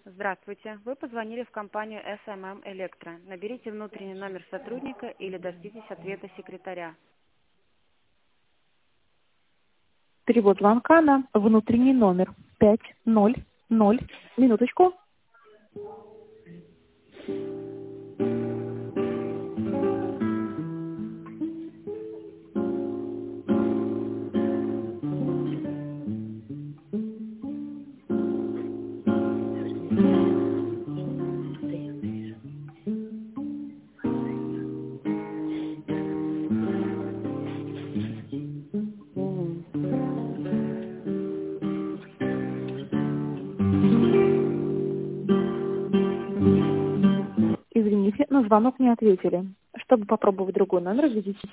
Здравствуйте. Вы позвонили в компанию SMM Электро. Наберите внутренний номер сотрудника или дождитесь ответа секретаря. Перевод звонка на внутренний номер 500. Минуточку. Извините, на звонок не ответили. Чтобы попробовать другой номер, введите